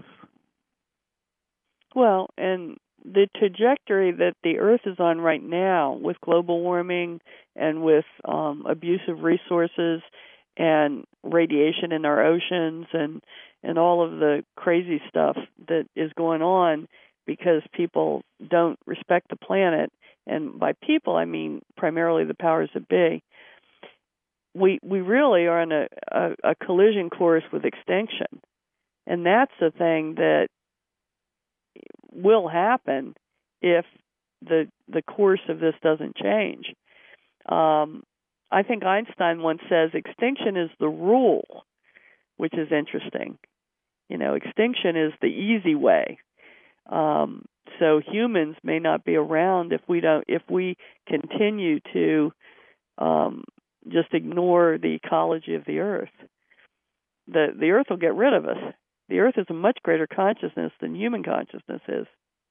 Well, and the trajectory that the Earth is on right now with global warming and with um, abuse of resources and radiation in our oceans and, and all of the crazy stuff that is going on because people don't respect the planet, and by people I mean primarily the powers that be, we we really are on a, a, a collision course with extinction. And that's the thing that will happen if the the course of this doesn't change. Um, I think Einstein once says extinction is the rule, which is interesting. You know, extinction is the easy way. Um, so humans may not be around if we don't if we continue to um, just ignore the ecology of the Earth. The the Earth will get rid of us. The Earth is a much greater consciousness than human consciousness is.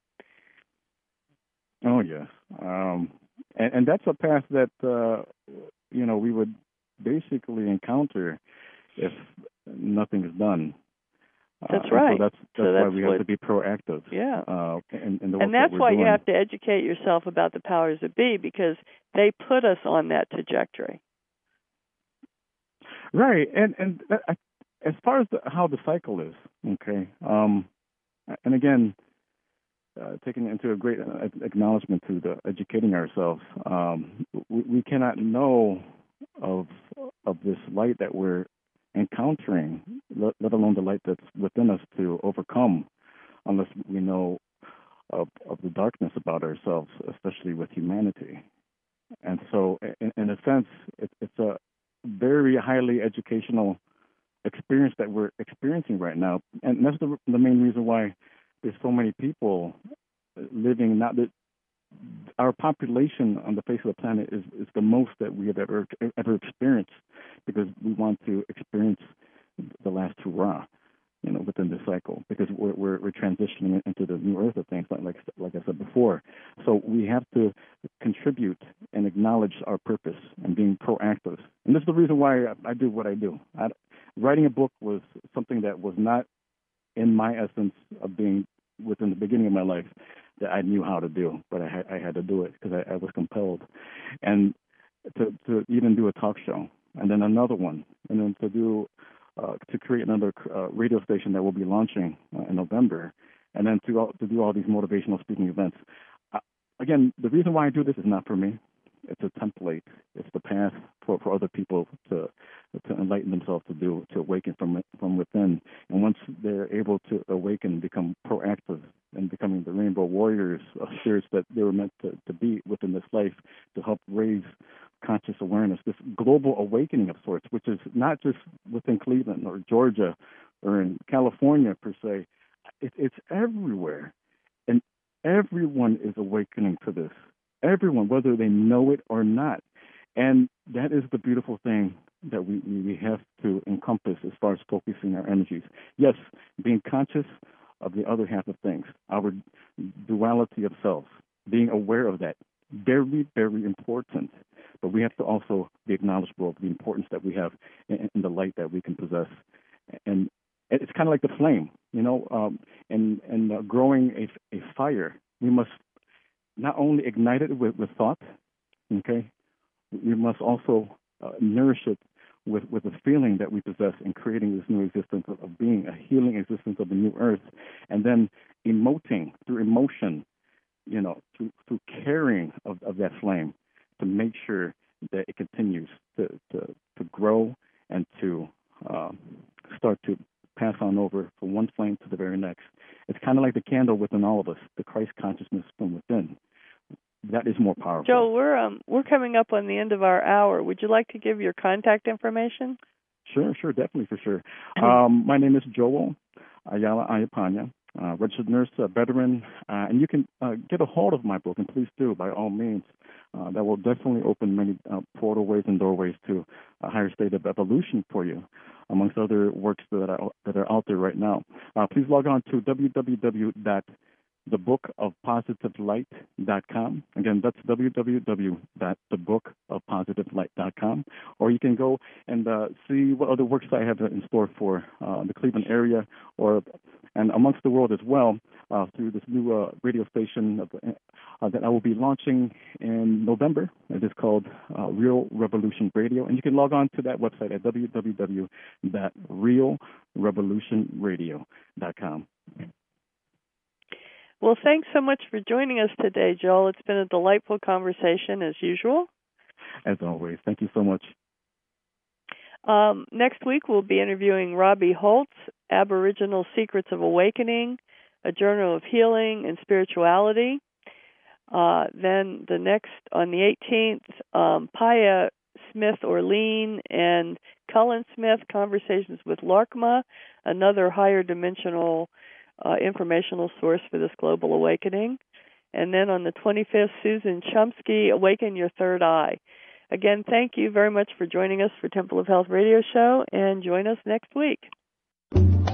Oh, yes. Um, and, and that's a path that, uh, you know, we would basically encounter if nothing is done. That's uh, right. So that's, that's so why that's we what, have to be proactive. Yeah. Uh, in, in the work and that's that we're why doing. you have to educate yourself about the powers that be, because they put us on that trajectory. Right. And, and that, as far as the, how the cycle is, okay, um, and again, uh, taking into a great uh, acknowledgement to the educating ourselves, um, we, we cannot know of of this light that we're encountering, let, let alone the light that's within us to overcome, unless we know of, of the darkness about ourselves, especially with humanity. And so, in, in a sense, it, it's a very highly educational experience that we're experiencing right now, and that's the, the main reason why there's so many people living. Not that our population on the face of the planet is, is the most that we have ever ever experienced, because we want to experience the last hurrah, you know, within this cycle, because we're we're, we're transitioning into the new earth of things, like, like like I said before. So we have to contribute and acknowledge our purpose and being proactive. And this is the reason why I, I do what I do. I, writing a book was something that was not in my essence of being within the beginning of my life that I knew how to do, but I had, I had to do it because I, I was compelled. And to, to even do a talk show, and then another one, and then to do uh, to create another uh, radio station that will be launching uh, in November, and then to to do all these motivational speaking events. Uh, again, the reason why I do this is not for me. It's a template. It's the path for, for other people to to enlighten themselves, to do, to awaken from from within. And once they're able to awaken and become proactive and becoming the rainbow warriors of spirits that they were meant to, to be within this life, to help raise conscious awareness, this global awakening of sorts, which is not just within Cleveland or Georgia or in California per se. It, it's everywhere. And everyone is awakening to this. Everyone, whether they know it or not. And that is the beautiful thing that we, we have to encompass as far as focusing our energies. Yes, being conscious of the other half of things, our duality of self, being aware of that, very, very important. But we have to also be acknowledgeable of the importance that we have in, in the light that we can possess. And it's kind of like the flame, you know, um, and, and uh, growing a, a fire, we must not only ignite it with, with thought, okay, we must also uh, nourish it with, with the feeling that we possess in creating this new existence of, of being, a healing existence of the new earth, and then emoting through emotion, you know, through, through caring of, of that flame to make sure that it continues to, to, to grow and to uh, start to pass on over from one flame to the very next. it's kind of like the candle within all of us, the Christ consciousness from within. That is more powerful. Joel, we're um we're coming up on the end of our hour. Would you like to give your contact information? Sure, sure, definitely, for sure. Um, my name is Joel Ayala Ayapanya, uh, registered nurse, uh, veteran, uh, and you can uh, get a hold of my book, and please do, by all means. Uh, that will definitely open many uh, portalways and doorways to a higher state of evolution for you, amongst other works that are, that are out there right now. Uh, please log on to w w w dot the book of positive light dot com. Again, that's w w w dot the book of positive light dot com. Or you can go and uh, see what other works I have in store for uh, the Cleveland area or and amongst the world as well uh, through this new uh, radio station of, uh, that I will be launching in November. It is called uh, Real Revolution Radio. And you can log on to that website at w w w dot real revolution radio dot com. Well, thanks so much for joining us today, Joel. It's been a delightful conversation, as usual. As always. Thank you so much. Um, next week, we'll be interviewing Robbie Holtz, Aboriginal Secrets of Awakening, a Journal of Healing and Spirituality. Uh, then the next, on the eighteenth, um, Paya Smith-Orlean and Cullen Smith, Conversations with Larkma, another higher dimensional Uh, informational source for this global awakening. And then on the twenty-fifth, Susan Chomsky, Awaken Your Third Eye. Again, thank you very much for joining us for Temple of Health Radio Show, and join us next week.